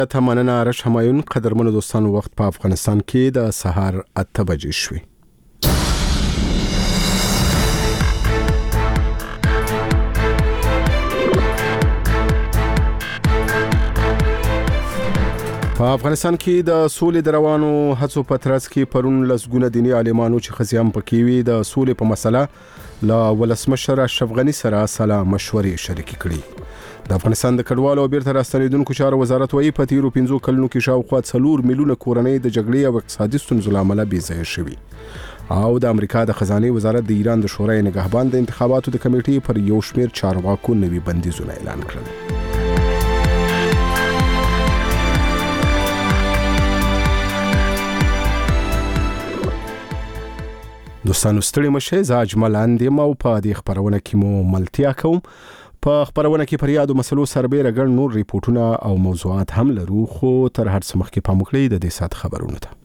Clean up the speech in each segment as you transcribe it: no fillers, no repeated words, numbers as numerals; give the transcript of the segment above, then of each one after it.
مننه رش همایون. قدرمنو دوستانو، وخت په افغانستان کې د سهار 8 بجې شوې. په افغانستان کې د سولې د روانو هڅو په ترڅ کې پرون لسګونه دیني عالمانو چې خزيام پکې وي د سولې په مسله لا ولسمشر اشرف غنی سره سلا مشورې شریک کړي. د افغانستان د کډوالو او بیرته راستنیدونکو چارو وزارت وايي په تیرو 5 کلونو کې شاوخوا 4 میلیونه کورنۍ د جګړې او اقتصادي ستونزو لامل بې ځایه شوي. او د امریکا د خزانه وزارت د ایران د شورای نگهبان د انتخاباتو د کمیټې پر یو شمېر چارواکو نوي بندیزونه اعلان کړل. دوستانو ستړي مشه، زه اجمل اندیم او په دې خبرونه کې مو ملتیا کوم. په خبرونه کې پر یادو مسلو سربېره ګڼ نور ریپورتونه او موضوعات هم لرو، خو تر هر څه مخکې پام وکړئ د دې سات خبرونه ته.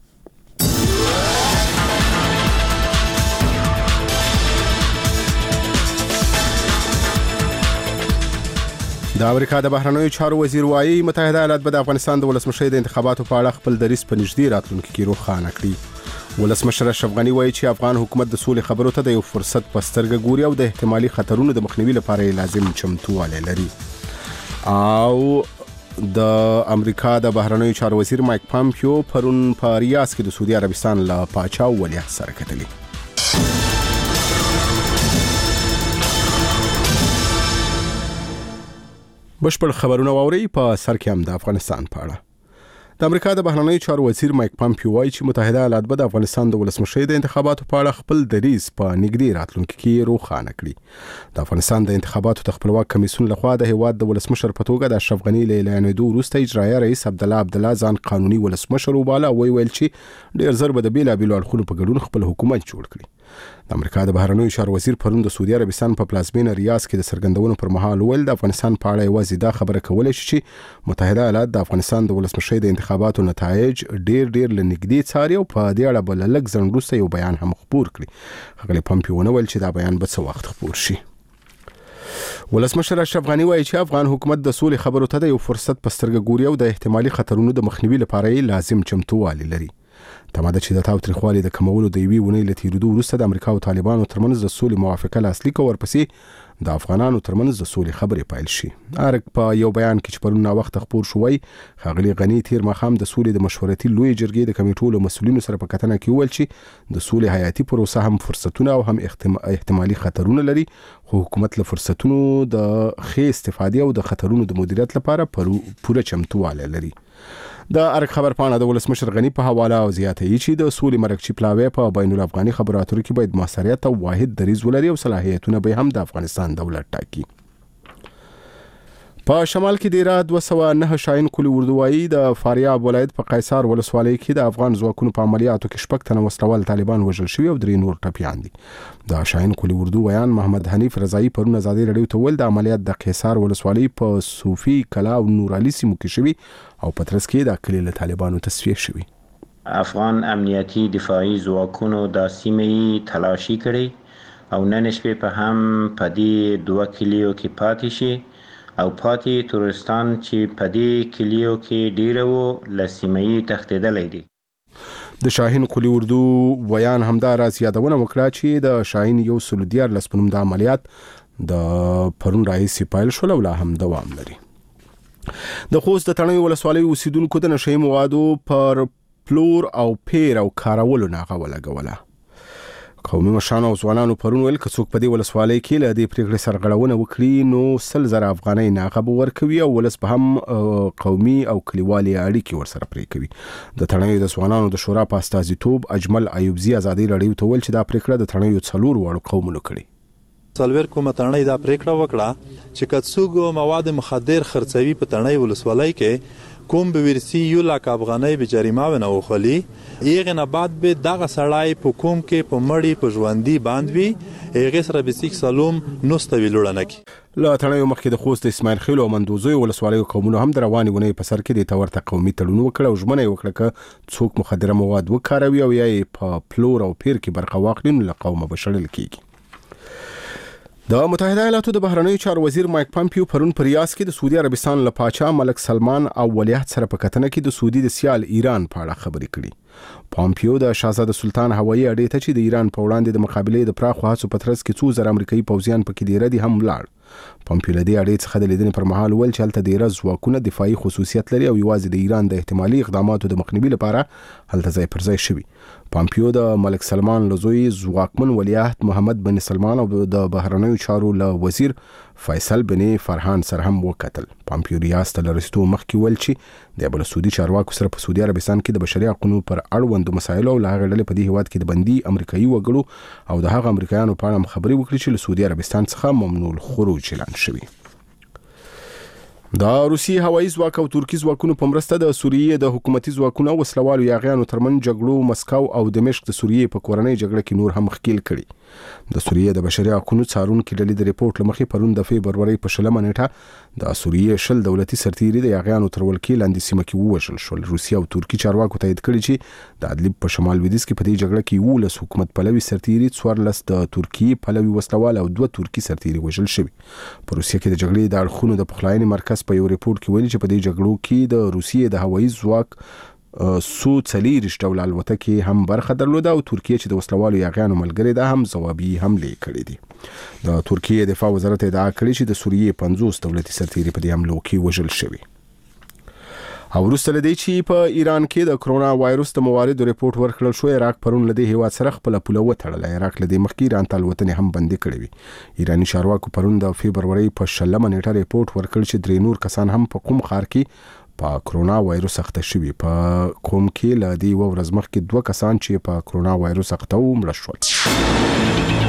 د امریکا د بهرنیو چارو وزیر وايي متحده ایالات به د افغانستان د ولسمشر د انتخاباتو په اړه خپل دریځ په نږدې راتلونکي کې روښانه کړي. ولسمشر اشرف غنی وایي چې افغان حکومت د سولې خبرو ته د یو فرصت په سترګه ګوري او د احتمالي خطرونو د مخنیوي لپاره لازم چمتووالی لري. او د امریکا د بهرنیو چارو وزیر مایک پامپیو پرون په ریاض کې د سعودي عربستان له پاچا ولیعهد سره کتلي. بشپړ خبرونه واوري. په سر کې هم د افغانستان په اړه د امریکا د بهرنیو چارو وزیر مایک پامپیو وایي چې متحده ایالات به د افغانستان د ولسمشر د انتخاباتو په اړه خپل دریځ په نږدې راتلونکي کې روښانه کړي. د افغانستان د انتخاباتو د خپلواک کمیسیون لخوا د هیواد د ولسمشر په توګه د اشرف غنی له اعلانېدو وروسته اجرایي رئیس عبدالله ځان قانوني ولسمشر وباله او ویل چې ډېر زر به د بیلابیلو اړخونو په ګډون خپل حکومت جوړ کړي. د امریکا د بهرنیو چارو وزیر پرون د سعودي عربستان په پلازمینه ریاض کې د څرګندونو پر مهال ویل د افغانستان په اړه یوازې دا خبره کولای شي چې متحده ایالات د افغانستان د ولسمشر د انتخاباتو نتایج ډېر لنږدې څاري او په دې اړه به لږ ځنډ وروسته یو بیان هم خپور کړي. ښاغلی پامپیو ویل چې دا بیان به څه وخت خپور شي. ولسمشر اشرف غنی وایي چې افغان حکومت د سولې خبرو ته د یو فرصت په سترګه ګوري او د احتمالي خطرونو د مخنیوي لپاره لازم چمتووالی لري. تماده چې د تاوتریخوالي د کمولو د یوې ونې له تیریدو وروسته د امریکا او طالبانو ترمنځ د سولې موافقه لاسلیک او ورپسې د افغانانو ترمنځ د سولې خبرې پیل شي. ارګ په یو بیان کې چې پرون وخت خپور شوی، ښاغلی غنی تیر ماښام د سولې د مشورتي لوی جرګې د کمیټو له مسؤلینو سره په کتنه کې وویل چې د سولې حیاتي پروسه هم فرصتونه او هم احتمالي خطرونه لري، خو حکومت له فرصتونو د ښې استفادې او د خطرونو د مدیریت لپاره پوره چمتووالی لري. د ارګ خبر پاڼه د ولسمشر غنی په حواله او زیاتوي چې د سولې مرکچی پلاوی په بین الافغاني خبرو اترو کې باید موثریت او واحد دریځ ولري او صلاحیتونه به هم د افغانستان دولت ټاکي. په شمال کې د 209 شاهین کلی اردوایي د فاریاب ولایت په قیصار ولسوالۍ کې د افغان ځواکونو په عملیاتو کې 6 تنه وسلوال طالبان وژل شوي او 3 نور ټپیان دي. د شاهین کلی اردو ویان محمد حنیف رضایی پرون ازادي رادیو ته ویل د عملیات د قیصار ولسوالۍ په صوفي کلا او نور علي سیمو کې شوي او په ترڅ کې د کلی له طالبانو تصفیه شوي. افغان امنیتي دفاعي ځواکونو د سیمې تلاشي کړي او نن شپې په هم په دې 2 کلیو کې پاتې شي او پاتې تورستان چې په دې کلیو کې ډیره و لسیمې تختیدلې دي. د شاهین کلی اردو ویان همدا راز یادونه وکړه چې د شاهین یو سلودیار لسپنوم د عملیات د پرون راهیسې پیل شول او لا هم دوام لري. د خوست د تڼیو ولسوالۍ اوسیدونکو د نشهیي موادو پر پلور او پیر او کارولو ناغه ولګوله. قومي مشرانو او ځوانانو پرون ویل که څوک په دې ولسوالۍ کې له دې پریکړې سرغړونه وکړي نو 100,000 افغانۍ ناغه به ورکوي او ولس به هم قومي او کلیوالي اړیکې ورسره پرې کوي. د تڼیو د ځوانانو د شورا په استازیتوب اجمل ایوبزي ازادي رادیو ته ویل چې دا پریکړه د تڼیو 4 وړو قومونو کړې. څلور کومه تڼۍ دا پریکړه وکړه چې که څوک مواد مخدر خرڅوي په تڼۍ ولسوالۍ کې کوم به ورسی 1,00,000 افغانۍ به جریمه ونه وخلی، یغه نه بعد به دغه سړی په کوم کې په مړی په ژوندۍ باندوي هغه سره به 6 سالوم نوستوي لړنکی. لا تڼیو مخکې د خوست اسماعیل خیل او مندوزوی ولسوالۍ قومونو هم د رواني ونې په سر کې د تورته قومي تړون وکړ او ژمنه وکړه چې څوک مخدره مواد وکاروي او یا په پلور او پیر کې برخه واخلي نو له قومه بشړل کیږي. د متحده ایالاتو د بهرنیو چارو وزیر مایک پامپیو پرون په ریاض کې د سعودي عربستان له پاچا ملک سلمان او ولیعهد سره په کتنه کې د سعودي د سیال ایران په اړه خبرې کړې. پامپیو د شاهزاده سلطان هوایي اډې ته چې د ایران په وړاندې د مقابلې د پراخو هڅو په ترڅ کې 2000 امریکایي پوځیان پکې ډیره دي هم لاړ. پامپیو له دې اډې څخه د لیدنې پر مهال ویل چې هلته ډیره ځواکونه دفاعي خصوصیت لري او یوازې د ایران د احتمالي اقداماتو د مخنیوي لپاره هلته ځای پر ځای شوي. پامپیو د ملک سلمان له زوی ځواکمن ولیعهد محمد بن سلمان او د بهرنیو چارو له وزیر فیصل بن فرحان سره هم وکتل. پامپیو ریاض ته لرستو مخکې ویل چې د بل سعودي چارواکو سره په سعودي عربستان کې د بشري حقوقو پر اړوندو مسایلو او هغه ډلې په دې هیواد کې د بندي امریکایي وګړو او د هغه امریکایانو په اړه خبرې وکړي چې له سعودي عربستان څخه ممنوع الخروج اعلان شوی. د روسي هوایي ځواک او ترکی ځواکونو په مرسته د سوریې د حکومتي ځواکونو وسلوالو یاغیانو ترمن جګړو مسکو او دمشق د سوریې په کورنۍ جګړه کې نور هم ښکیل کړي. د سوریې د بشري حقوقو څارونکو ډلې د ریپورت لمخې پرون د فبروري په 20 نیټه د سوریې شل دولتي سرتیري د یاغیانو تر ولکې لاندې سیمه کې ووژل شول. روسي او ترکی چارواکو تایید کړي چې د ادلب په شمال لویدیځ کې په دې جګړه کې 19 حکومت پلوي سرتیري 14 د ترکی پلوي وسلوال او 2 ترکی سرتیري وژل شوي. په روسیه کې د جګړې د اړخونو د پخلاینې مرکز په یو ریپورت کې ویلي چې په دې جګړو کې د روسیې د هوایي ځواک سو 40 ډول الوتکې هم برخه درلوده او ترکیه چې د وسلوالو یاغیانو ملګری ده هم ځوابي حملې کړې دي. د ترکیه دفاع وزارت ادعا کړې چې د سوریې 50 دولتي سرتیري په دې حملو کې وژل شوي. او وروسته لدی چې په ایران کې د کرونا وایروس د مواردو ریپورت ورکړل شو، عراق پرون لدی هیواد سره خپل پوله وتړل. عراق لدی مخکې ایران ته الوتنې هم بندي کړې وي. ایرانی چارواکو پرون د فبروري په 20 نیټه ریپورت ورکړ چې 3 نور کسان هم په قم ښار کې په کرونا وایروس اخته شوي. په قم کې لدی ورځ مخکې 2 کسان چې په کرونا وایروس اخته و مړه شول.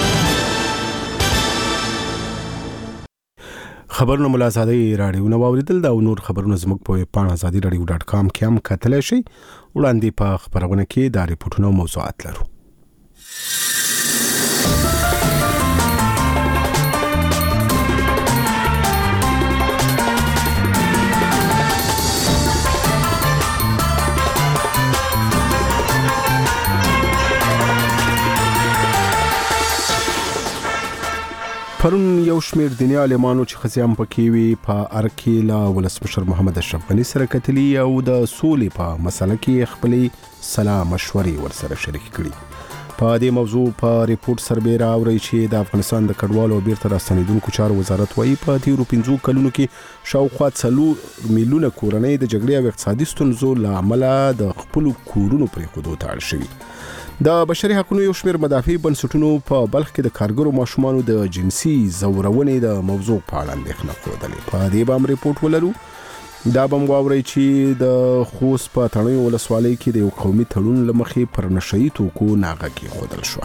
خبرونه مل آزادۍ رادیو نو اوریدل دا نور خبرونه زموږ په پاڼه azadi.radio.com کې هم کتلی شي. وړاندې په خبرونه کې دا ریپورتونه او موضوعات لرو. پرون یو شمیر دیني عالمانو چې خزيام پکې وي په ارکیلا ولسمشر محمد اشرف غنی سره کتلی او د سولې په مسله کې خپلې سلام مشورې ورسره شریک کړي. په دې موضوع په ریپورت سربېره اوري چې د افغانستان د کډوالو او بیرته راستنیدونکو چارو وزارت وايي په تیرو 15 کلونو کې شاوخوا 4 میلیونه کورنۍ د جګړې او اقتصادي ستونزو لامل د خپل کورونو پرې خودو ته اړ شوي. د بشري حقوقو یو شمیر مدافع بنسټونو په بلخ کې د کارګرو ماشومانو د جنسي زورونې د موضوع په اړه اندېښنه خوده. په دې باندې ریپورت ولرو. دا بم واوري چې د خوست په تڼیو ولسوالۍ کې د یو قومي تړون لمخې پر نشئی توکو ناغه کې خودل شو.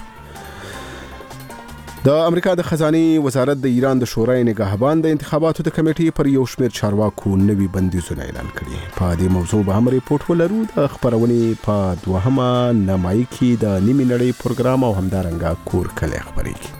د امریکا د خزانه وزارت د ایران د شورای نگهبان د انتخاباتو د کمیټې پر یو شمیر چارواکو نوي بندیزونه اعلان کړي. په دې موضوع به هم ریپورت ولرو. د خبرونې په دوهمه نمایي کې د نیمه نړۍ پروګرام او همدارنګه کور کله خبرې کی.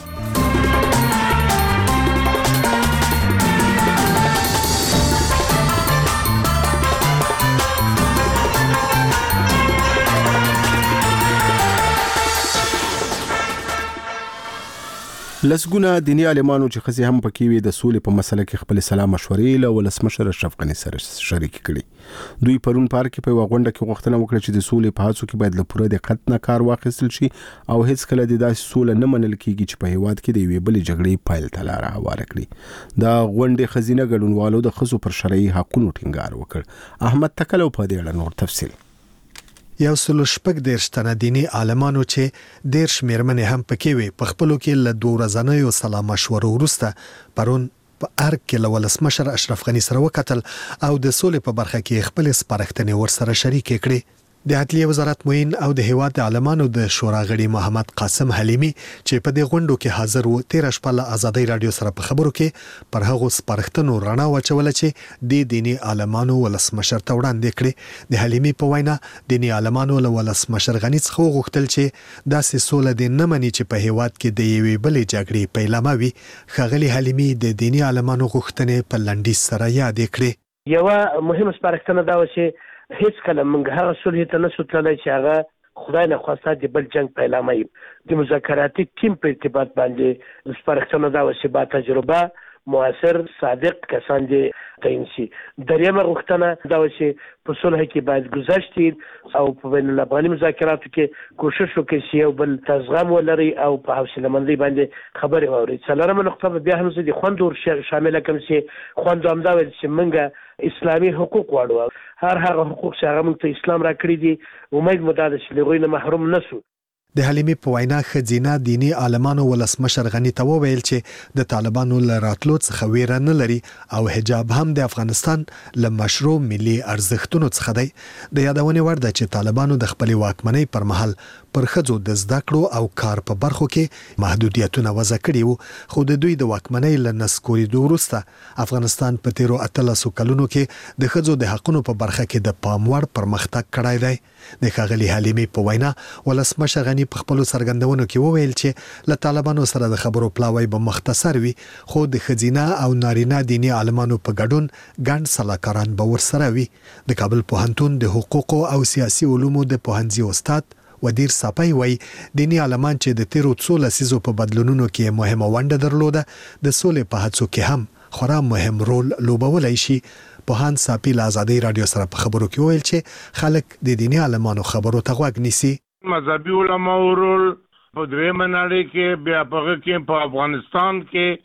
لسګونه دیني عالمانو چې خزي هم پکې وي د سولې په مسله کې خپل سلام مشورې له ولسمشر اشرف غنی سره شریک کړي. دوی پرون پارک په وغونډه کې غوښتنه وکړه چې د سولې په هڅو کې باید له پوره دقت نه کار واخیستل شي او هیڅ کله د داسې سوله نه منل کیږي چې په هیواد کې د یوې بلې جګړې پایل ته لار هواره کړي. د غونډې خزینه ګډونوالو د خزو پر شرعي حقوقو ټینګار وکړ. احمد تکلو په دې اړه نور تفصیل. یو سلو شپږ دیرش تنه دیني عالمانو چې دیرش میرمنې هم پکې وي په خپلو کې له 2 ورځنیو سلام مشورو وروسته پرون په ارګ کې له ولسمشر اشرف غنی سره وکتل او د سولې په برخه کې خپل سپارښتنې ورسره شریک کړي. د عدلیه وزارت معین او د هیواد عالمانو د شورا غړي محمد قاسم حلیمی چې په دې غونډو کې حاضر وو 13 شپه آزادۍ رادیو سره په خبرو کې پر هغه سپارښتنو رڼا واچول چې د دیني عالمانو ولسمشر ته وړاندې کړي. د حلیمی په وینا دیني عالمانو له ولسمشر غنی څخه غوښتل چې داسې سوله د نه مني چې په هیواد کې د یوې بلې جګړې پیلامه وي. خغلی حلیمی د دیني عالمانو غوښتنې په لنډیز سره یاد کړي. یو مهم سپارښتنه دا و چې هیڅ کله موږ هغه صلح ته نشو تللی چې هغه خدای نه خواسته د بل جنگ پیلامه د مذاکراتي ټیم په ارتباط باندې د سپارښتنو دا وسه با تجربه موثر صادق کسان دي تعین شي. دریمه غوښتنه دا و چې په صلح کې باید گذشت او په بین الافغاني مذاکراتو کې کوشش وکړي چې یو بل تزغم ولري او په حوصله مندۍ باندې خبرې واوري. څلورمه نقطه بیا هم د خوندو شامل کوم چې خوندو هم دا ویل چې موږ اسلامي حقوق غواړو. هر هغه حقوق چې هغه موږ ته اسلام راکړي دي امید مو دا ده چې له هغوی نه محروم نه شو. د حلیمې په وینا ښځینه دینی عالمانو ولسمشر غنی ته وویل چې د طالبانو له راتلو څخه ویره نه لري او حجاب هم د افغانستان له مشروع ملي ارزښتونو څخه دی. د یادونې وړ ده چې طالبانو د خپل واکمنۍ پر مهال پر ښځو د زده کړو او کار په برخو کې محدودیتونه وضع کړي وو، خو د دوی د واکمنۍ له نسکورېدو وروسته افغانستان په تیرو 18 کلونو کې د ښځو د حقونو په برخه کې د پام وړ پرمختګ کړی دی. د ښاغلي حلیمې په وینا ولسمشر غنی په خپل څرګندونو کې وویل چې له طالبانو سره د خبرو پلاوی به مختصر وي، خو د ښځینه او نارینه دینی عالمانو په ګډون ګڼ سلاکاران به ورسره وي. د کابل پوهنتون د حقوقو او سیاسي علومو د پوهنځي استاد ودیر صاپی وای دینی عالمان چې د تیرو څو لسیزو په بدلونونو کې مهمه ونډه درلوده د سولې په هڅو کې هم خورا مهم رول لوبولای شي. پوهان صاپی له آزادۍ رادیو سره په خبرو کې ویل چې خلک د دینی عالمانو خبرو ته غوږ نیسي. مذهبي علماء رول په درېیمه نړۍ کې بیا په کې په افغانستان کې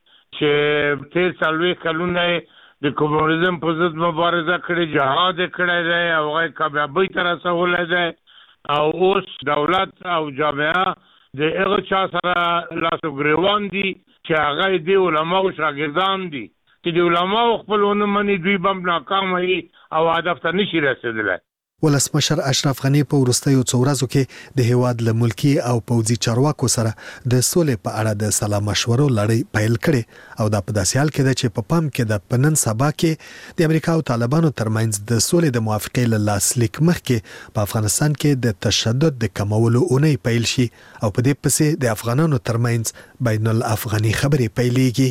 چې 43 کلونه د کمونیزم په ضد مبارزه کړې، جهاد کړی دی او هغه کامیابۍ ته رسولی دی او اوس دولت او جامعه د هغه چا سره لاسو ګریوان دي چې هغه د علماو شاګردان دي چې د علماو خپل ونه مني، دوی بم ناکام وي او هدف ته نشي رسېدلی. ولسمشر اشرف غنی په وروستیو څو ورځو کې د هیواد له ملکی او پوځي چارواکو سره د سولې په اړه د سلا مشورو لړۍ پیل کړي او دا په داسې حال کې ده چې په پام کې د پنن سبا کې د امریکا او طالبانو ترمنځ د سولې د موافقې له لاسلیک مخکې په افغانستان کې د تشدد د کمولو اونۍ پیل شي او په دې پسې د افغانانو ترمنځ بین الافغاني خبرې پیلېږي.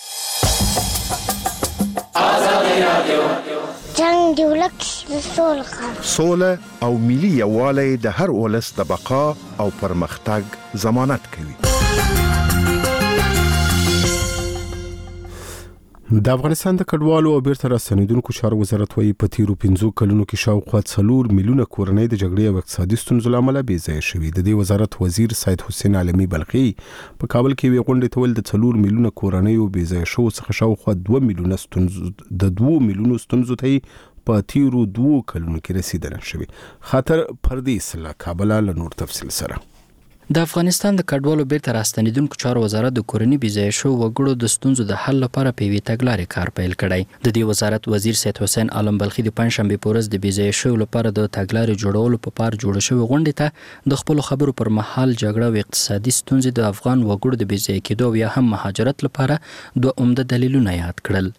جنگ دی ولک سوله او ملي یووالی د هر ولس د بقا او پرمختګ ضمانت کوي. د افغانستان د کډوالو او بیرته راستنیدونکو چارو وزارت وايي په تیرو 15 کلونو کې شاوخوا 4 میلیونه کورنۍ د جګړې او اقتصادي ستونزو له امله بې ځایه شوي. د دې وزارت وزیر سید حسین عالمي بلخي په کابل کې وی غونډې ته ویل د 4 میلیونه کورنۍ او بې ځایه شو څخه شاوخوا 2 میلیونه ستونزو ته په تیرو 2 کلونو کې رسیدنه شوي. خاطر پردیس له کابل له نور تفصیل سره. د افغانستان د کډوالو بیرته راستنیدونکو چارو وزارت د کورنۍ بې ځایه شوو وګړو د ستونزو د حل لپاره په یوې تګلارې کار پیل کړی. د دې وزارت وزیر سید حسین عالم بلخي د پنځشنبې په ورځ د بې ځایه شوو لپاره د تګلارې جوړولو په پار جوړه شوې غونډې ته د خپلو خبرو پر مهال جګړه او اقتصادي ستونزې د افغان وګړو د بې ځایه کېدو او یا هم مهاجرت لپاره دوه عمده دلیلونه یاد کړل.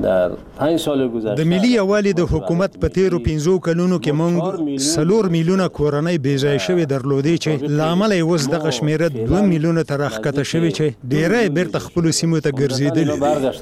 د ملي یووالي د حکومت په تیرو 15 کلونو کې موږ 4 میلیونه کورنۍ بې ځایه شوې درلودې چې لامل یې اوس دغه شمیره 2 میلیونه ته راښکته شوې چې ډیری بیرته خپلو سیمو ته ګرځېدلي.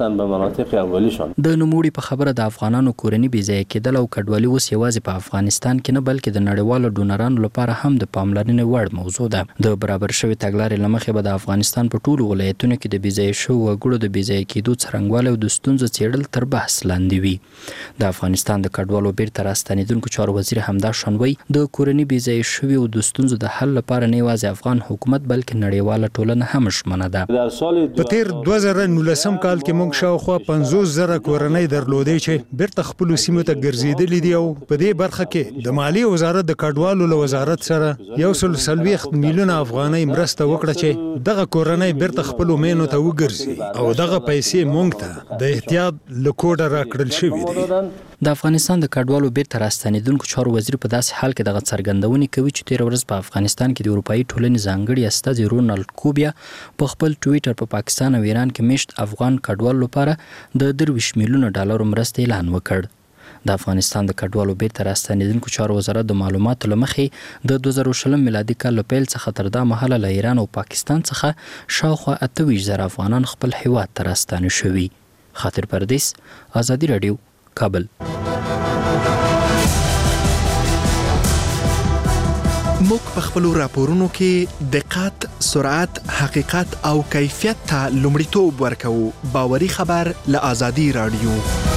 د نوموړي په خبره د افغانانو کورنۍ بې ځایه کېدل او کډوالي اوس یوازې په افغانستان کې نه بلکې د نړیوالو ډونرانو لپاره هم د پاملرنې وړ موضوع ده. د برابر شوې تګلارې له مخې به د افغانستان په ټولو ولایتونو کې د بې ځایه شوو وګړو د بې ځایه کېدو څرنګوالی او د ستونزو څېړل تر بحث لاندې وي. د افغانستان د کډوالو بیرته راستنیدونکو چارو وزیر همدا شان وایي د کورنۍ بې ځایه شوي او د ستونزو د حل لپاره نه یوازې افغان حکومت بلکې نړیواله ټولنه هم شمنه ده. په تیر 2019 کال کې موږ شاوخوا 50,000 کورنۍ درلودې چې بیرته خپلو سیمو ته ګرځېدلي دي او په دې برخه کې د مالیې وزارت د کډوالو له وزارت سره 140 میلیونه افغانۍ مرسته وکړه چې دغه کورنۍ بیرته خپلو مینو ته وګرځي او دغه پیسې موږ ته د احتیاط له کوډه راکړل شوي دي. د افغانستان د کډوالو بیرته راستنیدونکو چارو وزیر په داسې حال کې دغه څرګندونې کوي چې تیر ورځ په افغانستان کې د اروپایي ټولنې ځانګړي استازي رونالډ کوبیا په خپل ټویټر په پاکستان او ایران کې میشت افغان کډوالو لپاره د 23 میلیونه ډالر مرستې اعلان وکړ. د افغانستان د کډوالو بیرته راستنیدونکو چارو وزارت د معلوماتو له مخې د 2020 میلادي کال له پیل څخه تر دا مهاله له ایران او پاکستان څخه شاوخوا 28,000 افغانان خپل هیواد ته راستانه شوي. خاطر پردیس، آزادي رادیو، کابل. موږ په خپل راپورونو کې دقت، سرعت، حقیقت او کیفیت ته لومړیتوب ورکوو. باوري خبر له آزادي رادیو.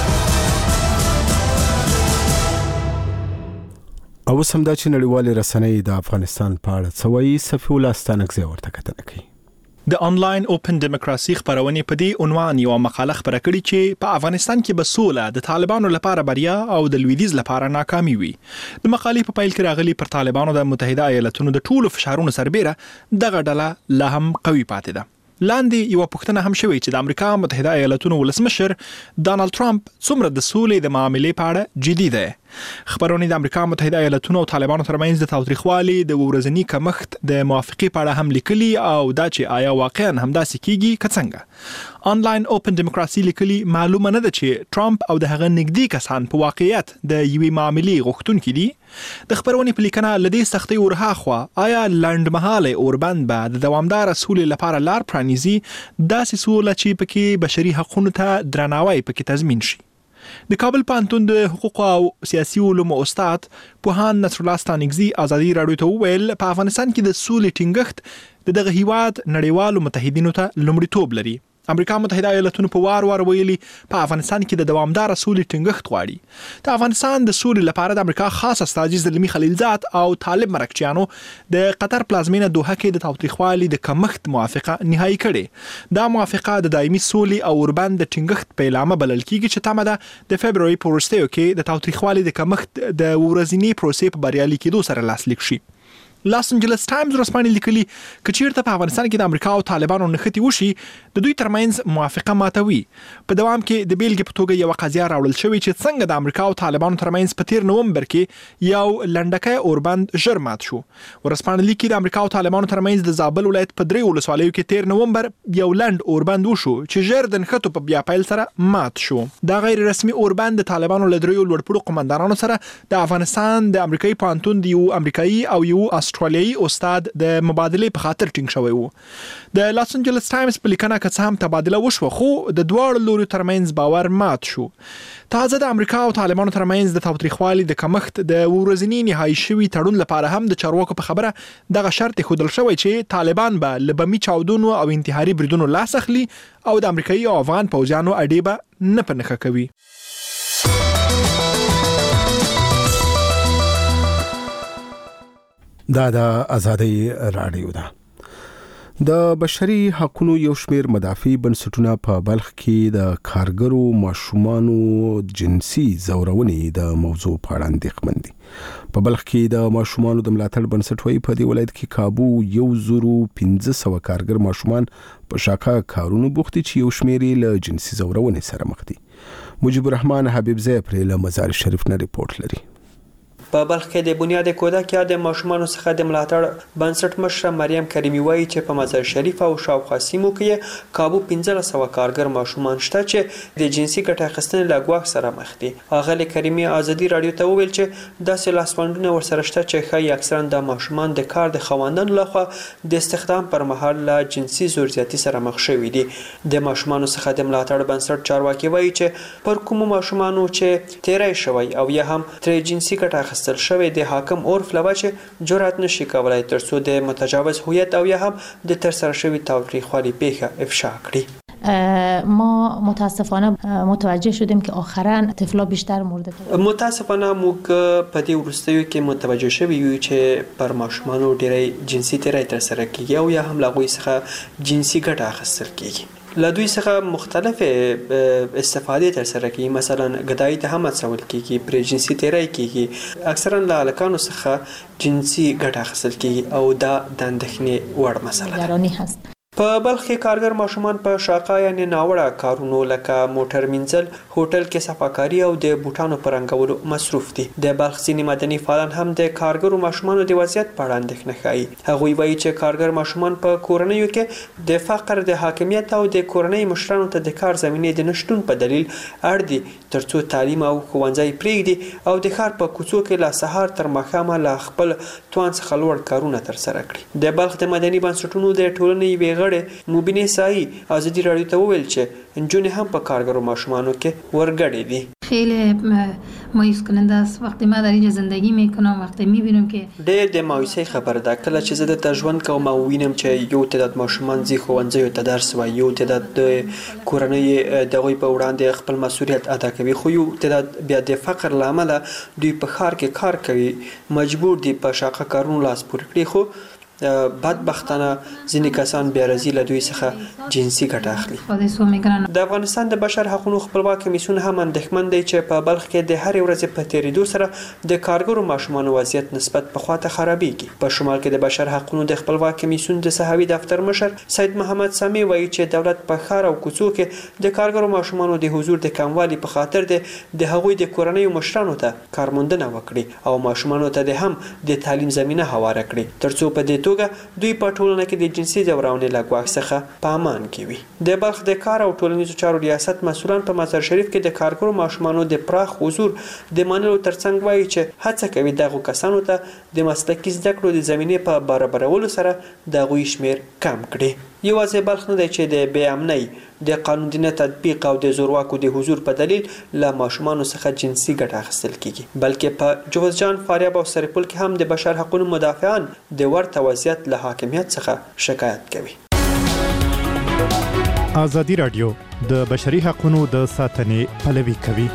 او سم دا چې نړیوالې رسنۍ د افغانستان په اړه څه وایي، صفي الله ستانکزی ورته کتنه کوي. د آنلاین اوپن دیموکراسي خبرونه په دې عنوان یو مقاله خبره کړې چې په افغانستان کې به سوله د طالبانو لپاره بریا او د لویدیز لپاره ناکامي وي. د مقالې په پیل کې راغلي پر طالبانو د متحده ایالاتونو د ټولو فشارونو سربېره دغه ډله لا هم قوي پاتې ده. لاندې یو پوښتنه هم شوې چې د امریکا متحده ایالاتونو ولسمشر ډانلډ ټرمپ څومره د سولې د معاملې په اړه جدي دی. خبرونه د امریکا متحده ایالاتونو او طالبانو ترمنځ د تاوتریخوالي د ورځنی کمښت د موافقې په اړه هم لیکلي او دا چې آیا واقعا همداسې کیږي که څنګه. آنلاین اوپن دیموکراسي لیکلي معلومه نه ده چې ټرمپ او د هغه نږدې کسان په واقعیت د یوې معاملې غوښتونکي دي. د خبرونې په لیکنه لدې سختي ورهاخوا آیا لنډمهاله اوربند به د دوامدار سولې لپاره لار پرانیزي، داسې سوله چې پکې بشري حقوقو ته درناوی پکې تضمین شي. د کابل پوهنتون د حقوق او سیاسي علومو استاد پوهاند نصر الله ستانکزی آزادي رادیو ته وویل په افغانستان کې د سولې ټینګښت د دغه هیواد نړیوالو متحدینو ته لومړیتوب لري. امریکا متحده ایالاتونو په وار ویلي په افغانستان کې د دوامدار سولې ټینګښت غواړي. د افغانستان د سولې لپاره د امریکا خاص استازي زلمی خلیلزاد او طالب مرکچیانو د قطر پلازمینه دوحه کې د تاوتریخوالي د کمښت موافقه نهایی کړې. دا موافقه د دایمي سولې او اوربند د ټینګښت په اعلان بلل کیږي چې تمه ده د فبرवरी په وروستیو کې د تاوتریخوالي د کمښت د ورځنی پروسې په بریالي کېدو سره لاسلیک شي. لاس انجلس ټایمز ورسپانې لیکلي کچیرته په افغانستان کې د امریکا او طالبانو نښتې وشي د دوی ترمنځ موافقه ماتوي. په دوام کې د بیلګې په توګه یو قضیه راوړل شوې چې څنګه د امریکا او طالبانو ترمنځ په 13 نومبر کې یو لنډکی اوربند ژر مات شو. ورسپانې لیکي د امریکا او طالبانو ترمنځ د زابل ولایت په 3 ولسوالیو کې 13 نومبر یو لنډ اوربند وشو چې ژر د نښتو په بیا پیل سره مات شو. دا غیر رسمي اوربند د طالبانو له دریو لوړپوړو قومندانانو سره د افغانستان د امریکایي پوهنتون د یو امریکایي او یو استرالیایي استاد د مبادله په خاطر ټینګ شوی وو. د لاس انجلس ټایمز په لیکنه کې څه هم تبادله وشو خو د دواړو لوري ترمنځ باور مات شو. تازه د امریکا او طالبانو ترمنځ د تاوتریخوالي د کمښت د ورځنی نهایی شوی تړون لپاره هم د چارواکو په خبره دغه شرط خودل شوی چې طالبان به له بمي چاودنو او انتحاري بریدونو لاس اخلي او د امریکایي او افغان پوځیانو اډې به نه پنهخه کوي. دا د آزادي رادیو ده. د بشري حقوقو یو شمېر مدافع بنسټونه په بلخ کې د کارګرو ماشومانو جنسي زورونې د موضوع په اړه اندېښمن دي. په بلخ کې د ماشومانو د ملاتړ بنسټ وایي په دې ولایت کې کابو 1500 کارګر ماشومان په شاکه کارونو بوخت دي چې یو شمېر له جنسي زورونې سره مخ دي. مجيب الرحمن حبیبزی پرې له مزار شریف نه ریپورت لري. په بلخ کې د بنیاد کودک یا د ماشومانو څخه د ملاتړ بنسټ مشره مریم کریمی وایي چې په مزار شریف او شاوخوا سیمو کې کابو 1500 کارګر ماشومان شته چې د جنسي ګټه اخیستنې له ګواښ سره مخ دي. اغلی کریمی آزادي رادیو ته وویل چې داسې لاسوندونه ورسره شته چې ښایي اکثرا د ماشومان د کار د خواندانو لخوا د استخدام پر مهال له جنسي زورزیاتي سره مخ شوي دي. د ماشومانو څخه د ملاتړ بنسټ چارواکي وایي چې پر کومو ماشومانو چې تیری شوی او یا هم تر جنسي ګټه اخیستل شوی د حاکم عرف لوجه جرأت نشي کولای ترڅو د متجاوز هویت او یا هم د ترسره شوی تاوتریخوالي پیښه افشا کړي. ما متاسفانه متوجه شدیم که آخرا طفلا بیشتر مورد متاسفانه موږ په دې وروستیو کې متوجه شوي یو چې پر ماشومانو ډېری جنسي تیری ترسره کیږي او یا هم له هغوی څخه جنسي ګټه اخیستل کیږي. له دوی څخه مختلف استفاده ترسره کیږي، مثلا غذایی ته هم اچول کیږي، پر جنسي تیری کیږي، اکثرا له هلکانو څخه جنسي ګټه اخیستل کیږي او دا د اندېښنې وړ مسله هست. په بلخ کې کارګر ماشومان په شاقه یعنی ناوړه کارونو لکه موټر مینځل، هوټل کې صفاکاري او د بوټانو په رنګولو مصروف دي. د بلخ ځینې مدني فعالان هم د کارګرو ماشومانو د وضعیت په اړه اندېښنه ښیي. هغوی وایي چې کارګر ماشومان په کورنیو کې د فقر د حاکمیت او د کورنۍ مشرانو ته د کار زمینې د نشټون په دلیل اړ دي ترڅو تعلیم او ښوونځی پرېږدي او د ښار په کوڅو کې له سهار تر ماښامه له خپل توان څخه لوړ کارونه ترسره کړي. د بلخ د مدني بنسټونو د ټولنې یوې غړي مبینه سایي ازادي رادیو ته وویل چې نجونې هم په کارګرو ماشومانو کې ورګړې دي. خیلی مایوس کننده است وقتی ما در اینجا زندگی میکنم وقتی میبینم که ډېر د مایوسۍ خبره ده کله چې زه دلته ژوند کوم او وینم چې یو تعداد ماشومان ځي ښوونځیو ته درس وایي یو تعداد د کورنۍ د هغوی په وړاندې خپل مسؤلیت ادا کوي خو یو تعداد بیا د فقر له امله دوی په ښار کې کار کوي مجبور دي په شاقه کارونو لاس پورې کړي خو بدبختانه ځینې کسان بیا راځي له دوی څخه جنسي ګټه اخلي. د افغانستان د بشر حقونو خپلواک کمیسیون هم اندېښمن دی چې په بلخ کې د هرې ورځې په تېرېدو سره د کارګرو ماشومانو وضعیت نسبت پخوا ته خرابېږي. په شمال کې د بشر حقونو د خپلواک کمیسیون د ساحوي دفتر مشر سید محمد سامي وایي چې دولت په ښار او کوڅو کې د کارګرو ماشومانو د حضور د کموالي په خاطر د هغوی د کورنیو مشرانو ته کارموندنه وکړي او ماشومانو ته د هم د تعلیم زمینه هواره کړي ترڅو په دې توګه دوی په ټولنه کې د جنسي ځورونې له ګواښ څخه په امان کې وي. د بلخ د کار او ټولنیزو چارو ریاست مسؤلان په مزار شریف کې د کارګرو ماشومانو د پراخ حضور د منلو ترڅنګ وایي چې هڅه کوي دغو کسانو ته د مسلکي زده کړو د زمینې په برابرولو سره د هغوی شمیر کم کړي. یوازې بلخ نه دی چې د بې امنۍ د قانون د نه تطبیق او د زورواکو د حضور په دلیل له ماشومانو څخه جنسي ګټه اخیستل کیږي بلکې په جوزجان فاریاب او سرپل کې هم د بشر حقوقو مدافعان د ورته وضعیت له حاکمیت څخه شکایت کوي. ازادي رادیو د بشري حقوقو د ساتنې پلوي کوي.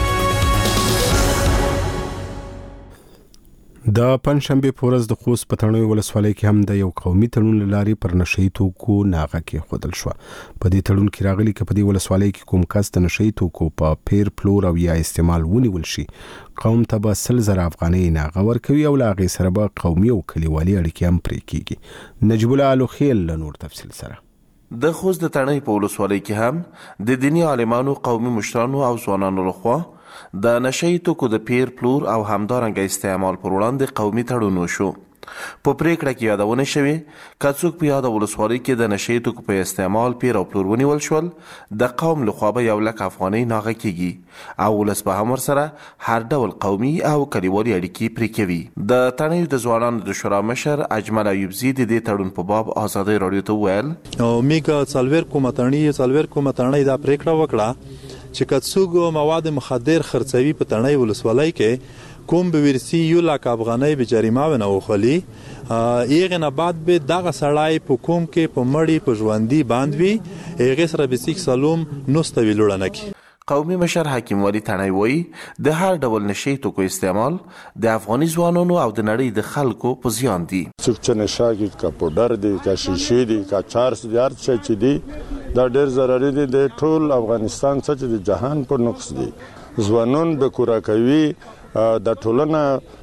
د پنځشنبه په ورځ د خوست په تڼیو ولسوالۍ کې هم د یو قومي تړون لاري پر نشئی توکو ناغه کې خودل شو. په دې تړون کې راغلي چې په دې ولسوالۍ کې کوم کس د نشئی توکو په پیر پلور او یا استعمال ونیول شي قوم ته به 100,000 افغانۍ ناغه ورکوي او لا غي سره به قومي او کلیوالي اړیکې هم پرې کیږي. نجیب الله الوخیل له نور تفصیل سره. د خوست د تڼۍ په ولسوالۍ کې هم د دینی عالمانو قومي مشرانو او ځوانانو لخوا د نشئی توکو د پیر پلور او همدارنګه استعمال پر وړاندې قومي تړون وشو. په پریکړه کې یادونه شوې که څوک په یاده ولسوالۍ کې د نشئی توکو په استعمال پیر او پلور ونیول شول د قوم لخوا به 1,00,000 افغانۍ ناغه کیږي او ولس به هم ورسره هر ډول قومي او کلیوالي اړیکې پرې کوي. د تڼیو د ځوانانو د شورا مشر اجمل ایوبزي د دې تړون په باب ازادي رادیو ته وویل میګه څلور کومه تڼۍ دا پریکړه وکړه چې کڅوګو مواد مخدر خرڅوي په تڼۍ ولسوالۍ کې کوم به ورسی 1,00,000 افغانۍ به جریمه ونه وخلی ایغه نه بعد به دغه سړی په کوم کې په مړی په ژوندۍ باندې ایغه سره به 6 سالوم نوستوي لړنه کی. قومي مشر حکیم ولی تڼۍ وایي د هر ډول نشئی توکو استعمال د افغاني ځوانانو او د نړۍ د خلکو په زیان دي. څوک چې نشه کې کا پودر دي کا شیشې دي کا چارس دي هر څه چې دي دا ډېر ضرري دي د ټول افغانستان څخه د جهان په نقص دي. ځوانان به کورا کوي د ټولنه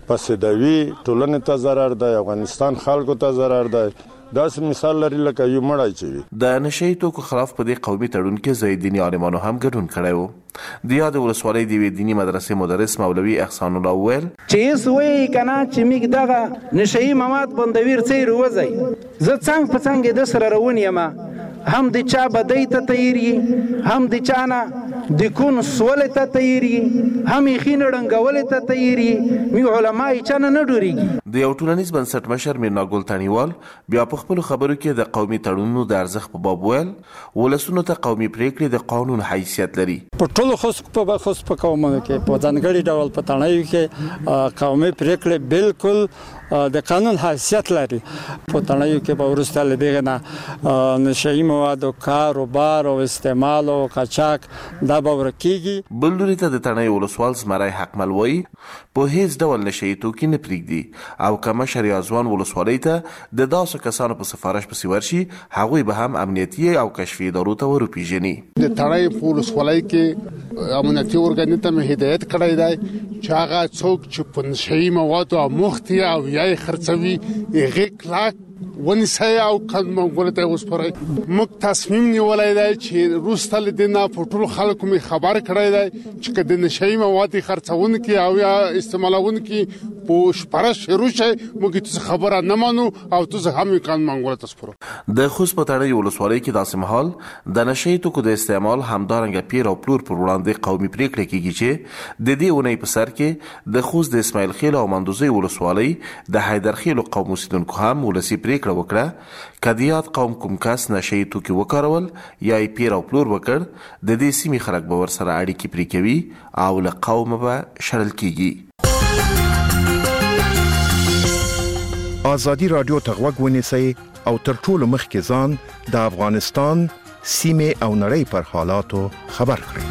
پسدوي ټولنه ته ضرر ده افغانستان خلکو ته ضرر ده. داس مثال لري لکه یو مړای چي د نشئی توکو خلاف په دې قومي تړون کې زیدینی عالمانو هم ګډون کړی وو. د یاد ولسوالۍ د دینی مدرسې مدرس مولوي احسان الله ویل چې سوی کنا چې میګ دغه نشئی مواد بندویر څیر وځي زه څنګه په څنګه د سره روان یم هم د چا بدای ته تیری هم د چانه د کون سوال ته تیری هم خین رنګول ته تیری می علماء چانه نه ډوریږي. د یو ټولنیز بنسټ مشر میرنا ګل تانیوال بیا په خپل خبرو کې د قومي تړونونو د ارزښت په باب ویل ولسونو ته قومي پریکړې د قانون حیثیت لري. په ټولو خصوص په قومونو کې په ځانګړي ډول په تڼیو کې قومي پریکړې بالکل د قانون حیثیت لري. په تڼیو کې به وروسته له دغه نه نشئی مواد او کاروبار او استعمال او قاچاق دا به ورکیږي. بل لوري ته د تڼیو ولسوال زمری حکمل وایي په هیڅ ډول نشئی توکي نه پرېږدي او که مشر یا ځوان ولسوالۍ ته د داسو کسانو په سفارش پسې ورشي هغوی به هم امنیتي او کشفي ادارو ته وروپېژني. د تڼیو په ولسوالۍ کې امنیتي ارګان ته مې هدایت کړی دی چې هغه څوک چې په نشئی موادو او مختی او یا خرڅوي هغه کلاک ونیسي او قانون غوړته وسپاري. موږ تصمیم نیولای دی چې روستل دینه په ټول خلکو می خبر کړی دی چې کله نشئی مواد خرڅون کې او یا استعمالون کې په شپاره شروع شي موږ ته خبره نه مانو او ته هم قانون غوړته وسپارو. د خوست په تڼیو ولسوالۍ کې داسې مهال د نشئی توکو د استعمال همدارنګه پیر او پلور پر وړاندې قومي پریکړې کیږي چې د دې اونۍ په سر کې د خوست د اسماعیل خیل او مندوزی ولسوالۍ د حیدر خیل قوم اوسیدونکو هم ولسی پریکړه وکړه چې د یاد قوم کوم کس نشه یي توکي وکارول یا یې پیر او پلور وکړ د دې سیمې خلک به ورسره اړیکې پرې کوي او له قومه به شړل کیږي. آزادي رادیو ته غوږ ونیسئ او تر ټولو مخکې ځان د افغانستان سیمې او نړۍ پر حالاتو خبر کړئ.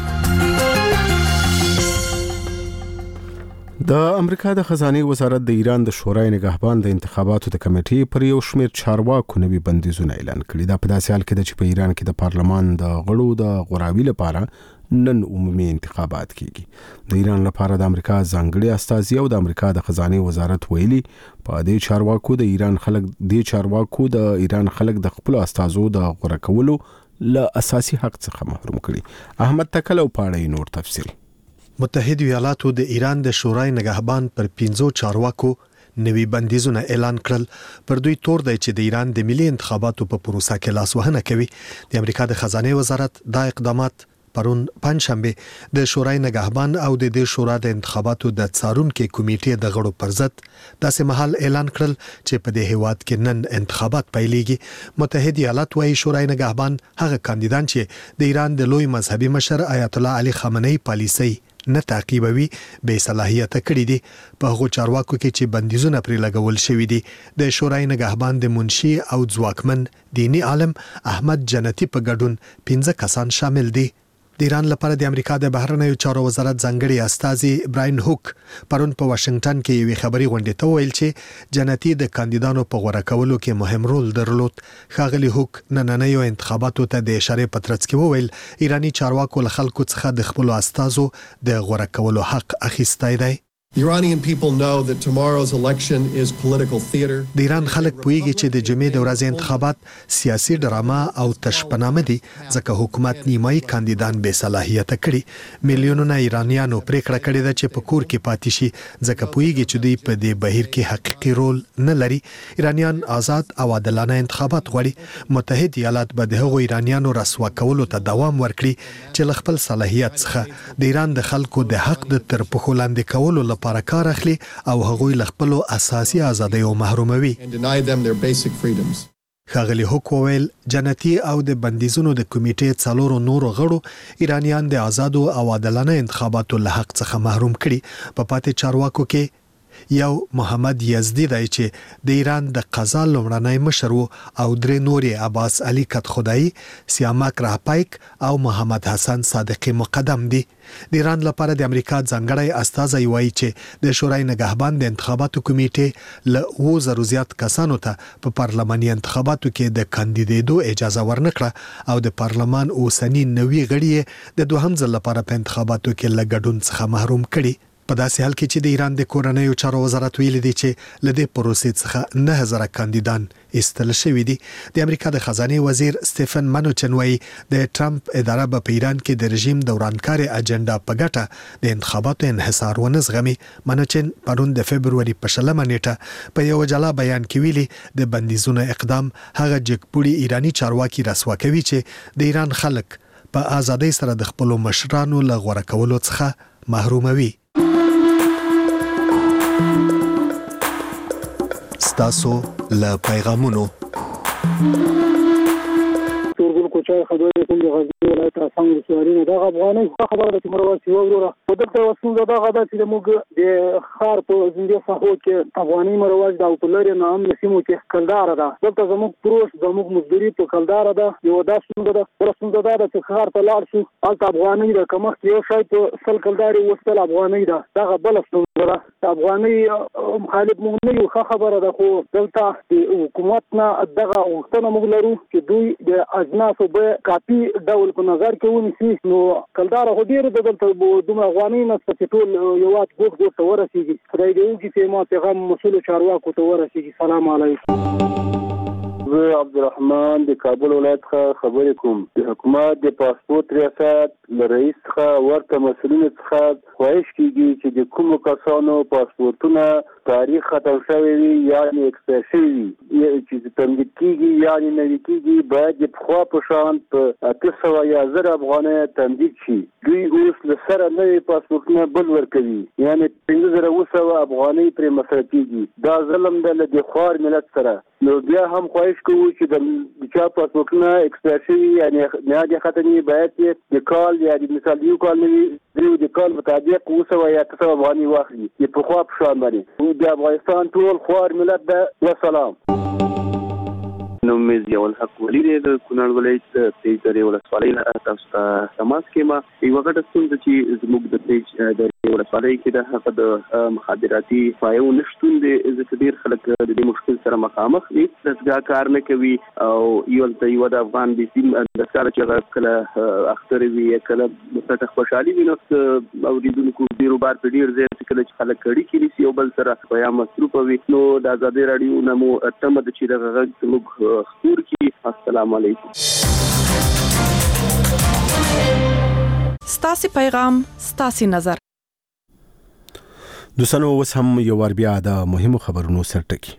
د امریکا د خزانه وزارت د ایران د شورای نگهبان د انتخاباتو د کمیټې پر یو شمېر چارواکو نوي بندیزونه اعلان کړي. دا په داسې حال کې چې په ایران کې د پارلمان د غړو د غوراوي لپاره نن عمومي انتخابات کیږي. د ایران لپاره د امریکا ځانګړي استازي او د امریکا د خزانه وزارت ویلي په دې چارواکو د ایران خلک د خپل استازو د غوړه کولو له اساسي حق څخه محروم کړي. احمد تکلو پاړې نور تفصیل. متحده ایالاتو د ایران د شورای نگهبان پر 15 چارواکو نوي بندیزونه اعلان کړل. پر دوی تور دی چې د ایران د ملي انتخاباتو په پروسه کې لاسوهنه کوي. د امریکا د خزانه وزارت دا اقدامات پرون پنځشنبه د شورای نگهبان او د دې شورا د انتخاباتو د څارونکو کمیټې د غړو پر ضد داسې مهال اعلان کړل چې په دې هیواد کې نن انتخابات پیلېږي. متحده ایالات وايي شورای نگهبان هغه کاندیدان چې د ایران د لوی مذهبي مشر آیت الله علي خامنه‌ای پالیسي نه تعقیبوي به صلاحیت کړی دي. په هغو چارواکو کې چې بندیزونه پرې لګول شوی دي د شورای نگهبان د منشي او ځواکمن دینی عالم احمد جنتی په ګډون 15 کسان شامل دي. د ایران لپاره د امریکا د بهرنیو چارو وزارت ځانګړي استازي براین هوک پرون په واشنگټن کې یوې خبري غونډې ته ویل چې جنتی د کاندیدانو په غوړه کولو کې مهم رول درلود. ښاغلي هوک نننیو انتخاباتو ته د اشاره په ترڅ کې وویل ایرانی چارواکو له خلکو څخه د خپل استازو د غوړه کولو حق اخیستی دی. Iranian people know that tomorrow's election is political theater. د ایران خلک پوهیږي چې د جمعې د ورځې انتخابات سیاسي ډرامه او تشپنامه دي ځکه حکومت نیمایي کاندیدان بې صلاحیت کړي. میلیونونه ایرانیانو پریکړه کړې ده چې په کور کې پاتې شي ځکه پوهیږي چې دوی په دې بهیر کې حقيقي رول نه لري. ایرانیان آزاد او عادلانه انتخابات غواړي. متحده ایالات به د هغو ایرانیانو رسوا کولو ته دوام ورکړي چې له خپل صلاحیت څخه د ایران د خلکو د حق د تر پښو لاندې کولو لپاره کار اخلي او هغوی له خپل اساسي ازادۍ محروموي. ښاغلي هوک وویل جنتی او د بندیزونو د کمیټې څلورو نورو غړو ایرانیان د آزادو او عادلانه انتخاباتو له حق څخه محروم کړي. په پاتې چارواکو کې یو محمد یزدی دی چې د ایران د قضا لومړنی مشر او درې نوري عباس علي کت خدای، سیامک راپایک او محمد حسن صادقی مقدم دي. د ایران لپاره د امریکا ځانګړی استازی وایي چې د شورای نگهبان د انتخاباتو کمیټې له 2000 زیات کسانو ته په پارلماني انتخاباتو کې د کاندیدېدو اجازه ورنکړه او د پارلمان اوسنی نوي غړي د دوهم ځل لپاره په انتخاباتو کې له ګډون څخه محروم کړي. په داسې حال کې چې د ایران د کورنیو چارو وزارت ویلي دی چې لدې پروسې څخه 9000 کاندیدان ایستل شوي دي. د امریکا د خزانه وزیر سټیفن منوچن وايي د ټرمپ اداره په ایران کې د رژیم دورانکاري اجنډا په ګټه د انتخاباتو انحصار ونه زغمي. منوچن پرون د فبرवरी په 20 نیټه په یو جلا بیان کې ویلي د بندیزونو اقدام هغه جګپوړي ایرانی چارواکي رسوا کوي چې د ایران خلک په ازادۍ سره د خپل مشرانو له غوړه کولو څخه محروموي. ستاسو له پیغامونو کوچای خبرې کوم د غزنی ولایت افغان رسوارینه دا افغاني خبره د مرواسي وروره په دغه وسنګ دا غدا چې موږ د خار په زنده صحو کې افغاني مرواز دا په لری نه هم نسیمو کې کلدار ده دلته زموږ پروس زموږ مزدوري په کلدار ده یو دا څنګه ده ورسنګ دا د خار په لار شو الته افغاني د کمخ یو شای په سل کلداري وستل افغاني ده دا بل څنګه ده افغاني مخالف مونږ نه یو خبره ده خو دلته د حکومت نه دغه وختونه موږ لرو چې دوی د اجناس به کاپی ډول په نظر کې ونیسي نو کلدار خو ډیر د دلته دومره افغاني نه ټول یو وات ګوت ته ورسیږي خدای دې وکړي چې ما پیغام مسؤل چارواکو ته ورسیږي. سلام علیکم. زه عبدالرحمن د کابل ولایت څخه خبرې کوم. د حکومت د پاسپورت ریاست له رئیس څخه ورته مسؤلینو څخه خواهش کیږي چې د کومو کسانو پاسپورتونه تاریخ ختم شوی وي یعنې اکسپایر شوي وي چې تمدید کیږي یعنې نوي کیږي باید د پخوا په شان په 800 یا 1000 افغانۍ تمدید شي. دوی اوس له سره نوي پاسپورتونه بل ورکوي یعنې 5200 افغانۍ پرې مصرف کیږي. دا ظلم دی له د خوار ملت سره. نو بیا هم خواهش کوو چې د چا پاسپورتونه اکسپایر شوي یعنې نهادي ختمي باید یې د کال یا د مثال یو کال نه وي د کال مطابق 200 یا 300 افغانۍ واخلي د پخوا په شان باندې. د افغانستان ټول خوار ملت ده. وسلام. نوم مې ضیاء الحق ولی دی د کونړ ولایت تیج درې ولسوالۍ نه تاسو ته تماس کوم. یوه غټه ستونزه چې زموږ د تیج درې ولسوالۍ کې ده هغه د مخابراتي پایو نشتون دی. ځکه ډېر خلک د دې مشکل سره مخامخ دي. دستګاه کار نه کوي او یو د افغان د سیم دستګاه چې هغه کله اختر وي کله مثبت خوشحالي وي نو اوریدونکو ډېرو بار په ډېر ځای کې کله چې خلک اړیکې نیسي یو بل سره په یا مصروف وي نو د ازادي راډیو نه مو تمه ده چې دغه غږ زموږ خپور کی. السلام علیکم. ستاسو پیغام ستاسو نظر. دوستانو اوس هم یو ور بیا د مهمو خبرونو سرټکی.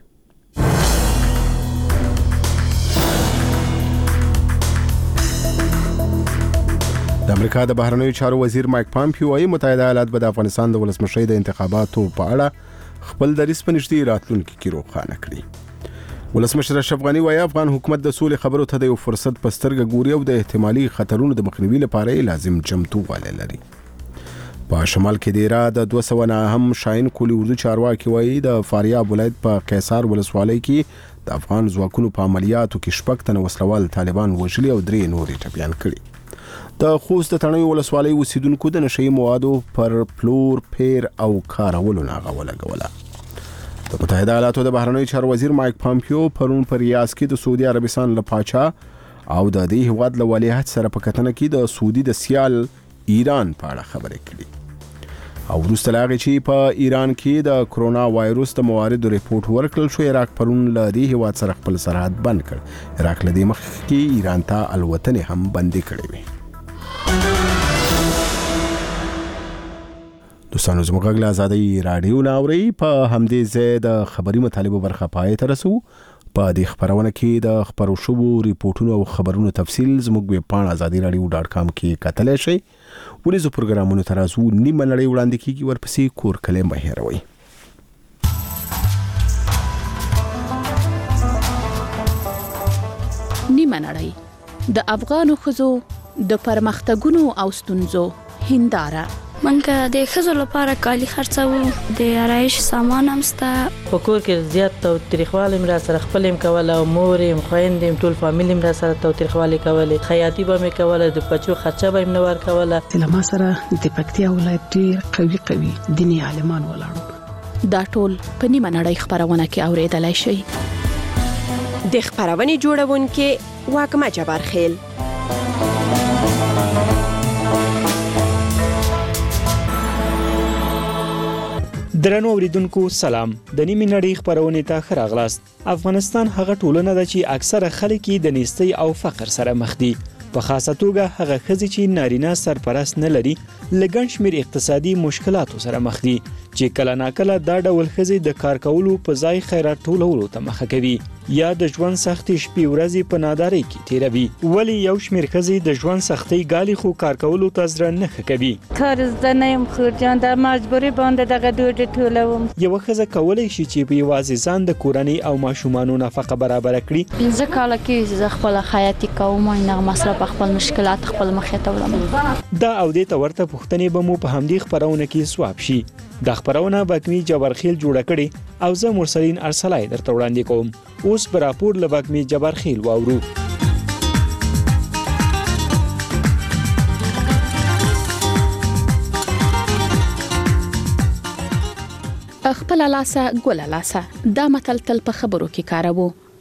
د امریکا د بهرنیو چارو وزیر مایک پامپیو وايي متحده ایالات به د افغانستان د ولسمشۍ د انتخاباتو په اړه خپل دریځ په نږدې راتلونکي کې روښانه کړي. ولسمشر اشرف غني وايي افغان حکومت د سولې خبرو ته د یو فرصت په سترګه ګوري او د احتمالي خطرونو د مخنیوي لپاره لازم چمتووالی لري. په شمال کې د ایران د 200 نه هم شاهین کولی اردو چارواکي وايي د فاریاب ولایت په قیصار ولسوالۍ کې د افغان ځواکونو په عملیاتو کې شپږ تنه وسلوال طالبان وژلي او 3 نورې ټپیان کړي. د خوست د تڼیو ولسوالۍ اوسیدونکو د نشئی موادو پر پلور پیر او کارولو ناغه ولګوله. د متحده ایالاتو د بهرنیو چارو وزیر مایک پامپیو پرون پر ریاض کې د سعودي عربستان له پاچا او د دې هیواد له ولیعهد سره په کتنه کې د سعودي د سیال ایران په اړه خبرې کړي. او وروسته له هغې چې په ایران کې د کرونا وایروس د مواردو ریپورت ورکړل شو عراق پرون له دې هیواد سره خپل سرحد بند کړ. عراق له دې مخکې ایران ته الوتنې هم بندې کړې وې. دوستانو زموږ غږ له ازادۍ راډیو نه اورئ. په همدې ځای د خبري مطالبو برخه پای ته رسو. په دې خبرونه کې د خبرو شوو ریپورتونو او خبرونو تفصیل زموږ ویب پاڼه azadiradio.com کې کتلی شئ. ورځو پروګرامونو ته راځو. نیمه نړۍ وړاندې کیږي ورپسې کور کلی مه هېروئ. نیمه نړۍ د افغانو ښځو د پرمختګونو او ستونزو هنداره. منګه د ښځو لپاره کالي خرڅوو د آرایش سامان هم شته. په کور کې زیات تاوتریخوالی مې را سره خپل هم کوله او مور یې خویندې هم ټول فامیل هم را سره تاوتریخوالی کولې. خیاطي به مې کوله د بچو خرچه به یې نه ورکوله. له ما سره د پکتیا ولایت ډېر قوي دیني عالمان ولاړو. دا ټول په نیمه نړۍ خبرونه کې اورېدلی شئ. د خبرونې جوړونکې واکمه جبار خیل. درنو اوریدونکو سلام. د نیمه نړۍ خبرونه ته ښه راغلاست. افغانستان هغه ټولنه ده چې اکثره خلک یې د نیستۍ او فقر سره مخ دي. په خاصه توګه هغه ښځې چې نارینه سرپرست نه لري له ګڼ شمېر اقتصادي مشکلاتو سره مخ دي چې کله ناکله دا ډول ښځې د کار کولو په ځای خیرات ټولولو ته مخه کوي یا د ژوند سختې شپې ورځې په نادارۍ کې تیروي. ولې یو شمېر ښځې د ژوند سختۍ ګالي خو کار کولو ته زړه نه ښه کوي. کار زده نه یم خورجان د مجبوري باندې دغه ډوډۍ ټولوم. یوه ښځه کولی شي چې په یوازې ځان د کورنۍ او ماشومانو نفقه برابره کړي. 15 کاله کې زه خپله خیاطي کوم او هغه مصرف خپل مشکلات خپل مخې ته وړم. دا او دې ته ورته پوښتنې به مو په همدې خپرونه کې سواب شي. دا خبرونه بګمی جبرخیل جوړه کړي او زه مرسلین ارسلای درته وړاندې کوم. اوس به راپور له بګمی جبرخیل واورو. خپل لاسه ګل لاسه دا متل تل په خبرو کې کاروو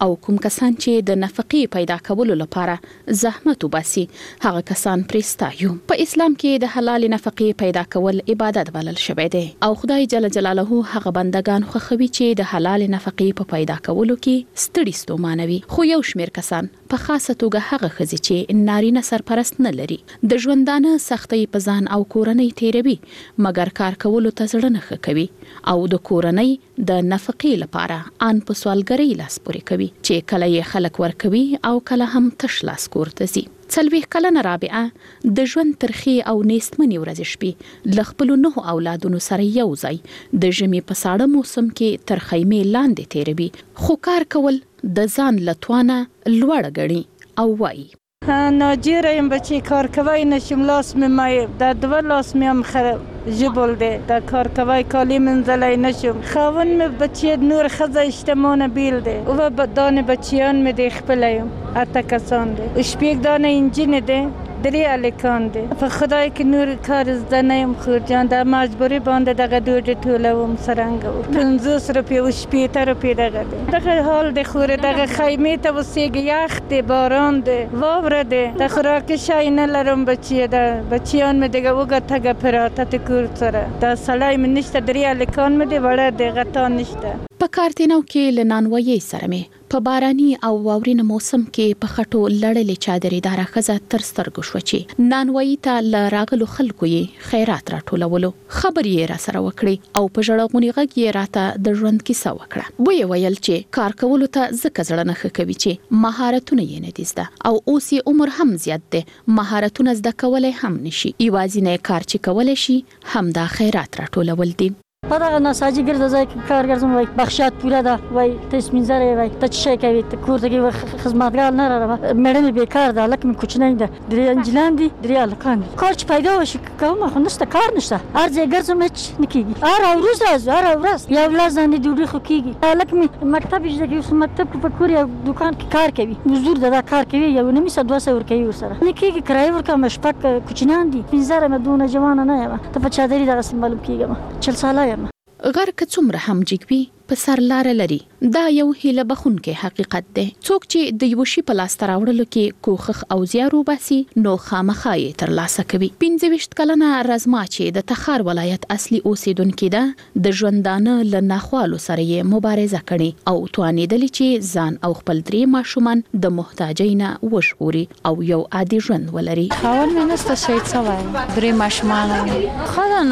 او کوم کسان چې د نفقې پیدا کولو لپاره زحمت وباسي هغه کسان پرستایو. په اسلام کې د حلال نفقې پیدا کول عبادت بلل شوی دی او خدای جل جلاله هغه بندگان خوښوي چې د حلال نفقې په پیدا کولو کې ستړي ستومانوي. خو یو شمیر کسان په خاصه توګه هغه ښځې چې نارینه سرپرست نه لري د ژوندانه سختۍ په ځان او کورنۍ تیروي مګر کار کولو ته زړه نه ښه کوي او د کورنۍ د نفقې لپاره ان په سوالګرۍ لاس پورې کوي چې کله یې خلک ورکوي او کله هم تش لاس کور ته ځي. 40 کلنه رابعه د ژوند ترخی او نیستمنې ورځې شپې ل خپل 9 اولادونو سره یو ځای د ژمي په ساړه موسم کې تر خیمې لاندې تیروي خو کار کول د ځان لتوانه لوړ غړي او وایي ناجیره یم بچی کار کوي نشم لاس مې د دو لاس مې هم خراب جبل ده د کار کوي کالی منزلای نشم خاون مې بچی نور خزه اجتماعونه بیل ده او بدان بچیان مې د خپلیم اته کسان ده شپږ دانه انجین ده درې الکان ده په خدای کې نور کار زده نه یم خور جان د مجبوری باندې دغه ډوډۍ ټولوم سرنګ 50 روپۍ او 50 روپۍ دغه حال د خور دغه خیمه ته وسیږي یخ ده باران ده واوره ده د خوراک شای نه لرم بچی ده بچیان مې دغه وګه تګه پراته ته کور سره د سړی مې نشته درې الکان مې دی وړه د غتا نشته. په کارتینو کې لنانوي سره مې په باراني او واورین موسم کې په خټو لړلې چادرې دار خزه تر سترګو شو چې نانوي ته لراغلو خلکو یې خیرات راټولولو خبر یې را سره وکړي او په جړغونی غږ یې راته د ژوند کیسه وکړه. وی ویل چې کار کولو ته ځکه زړه نه کوي چې مهارتونه یې نه دي زده او اوس یې عمر هم زیات دی مهارتونه زده کولای هم نشي یوازینی کار چې کولای شي هم دا خیرات راټولول دي. پدغه نساجی ګرځي ځکه کار ګرځم وای بخشات پوره ده وای تسمین زره وای ته چې کوي ته کور ته خدمتګار نه راوړه مړنه بیکار ده لکه مې کوچنی ده درې انجلان دي درې الکان کار چې پیدا وشي کومه خو نشته کار نشته ارزه ګرځم هیڅ نکېږي ار او روز ار ورځ یو لازم دي ډوډۍ خو کېږي لکه مې مکتب چې یو مکتب په کور یو دکان کې کار کوي مزدور ده کار کوي یو نمې 200 ور کوي ورسره نکېږي کرای ورکه مشپک کوچنان دي پنځه مدونه جوان نه یم ته په چادرې دغه سیمبل کېږم 40 ساله غر که څومره هم جګوي په سر لار لري دا یو هیله بخونکې حقیقت دی. څوک چې د یو شی په لاس راوړلو کې کوخخ او زیار وباسي نو خامخا یې ترلاسه کوي. 25 کلنه رزما چې د تخار ولایت اصلي اوسیدونکې ده د ژوندانه له ناخوالو سره یې مبارزه کړې او توانېدلې چې ځان او خپل درې ماشومان د محتاجۍ نه وژغوري او یو عادي ژوند ولري. خاون مې نسته شهید شوی درې ماشومان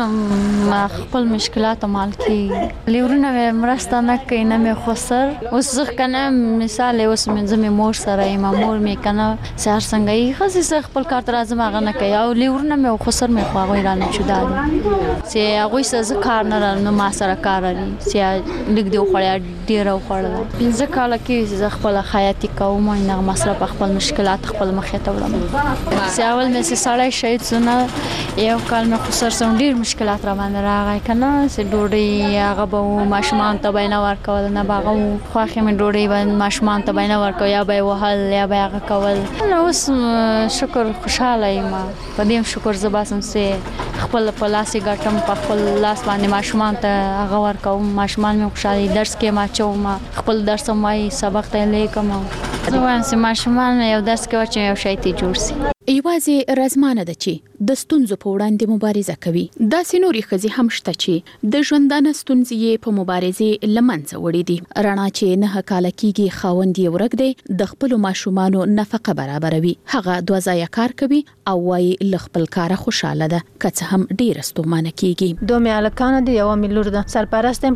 خدانو خپل مشکلات مال کې لیورونه مرسته نه کوي نه مې خسر اوس ځکه کنه مثال اوس مې مور سره یم مور مې کنه سهار څنګه یې خاصه خپل کار تر ازم هغه نه کوي او لیورونه مې خسر مې خو هغه رانه شو دال سي هغه څه کار نه نو ما سره کار لري سي لګ دی خوړیا ډیر خوړل 15 کال کې خپل حیاتي کوم نه مصرف خپل مشکلات خپل مخې ته وړم سي اول مې سړی شهید سونه یو کال مې خسر سم ډیر مشکلات را باندې راغی کنه سي ډوډۍ هغه به ماشومان ته بینه ورکول نه باغه خواخې مې ډوډۍ باندې ماشومان ته بینه ورکول یا به وهل یا به هغه کول نو اوس شکر خوشاله یم په دې شکر زباسم سي خپل په لاس ګټم په خپل لاس باندې ماشومان ته هغه ورکوم ماشومان مې خوشاله درس کې ما چوم خپل درس مې سبق ته لیکم زه وایم چې ماشومان یو درس کې ورچې یو شی ته جوړ سي. ایوازې رزمانه ده چې د ستونزو په وړاندې مبارزه کوي. داسې نورې ښځې هم شته چې د ژوندانه ستونزې یې په مبارزې له منځه وړي دي. رڼا چې 9 کاله کېږي خاوند یې ورک دی د خپلو ماشومانو نفقه برابروي. هغه 2 ځایه کار کوي او وایي له خپل کاره خوشاله ده که څه هم ډېره ستومانه کېږي. 2 مې هلکانه دي یوه مې لور ده سرپرست یم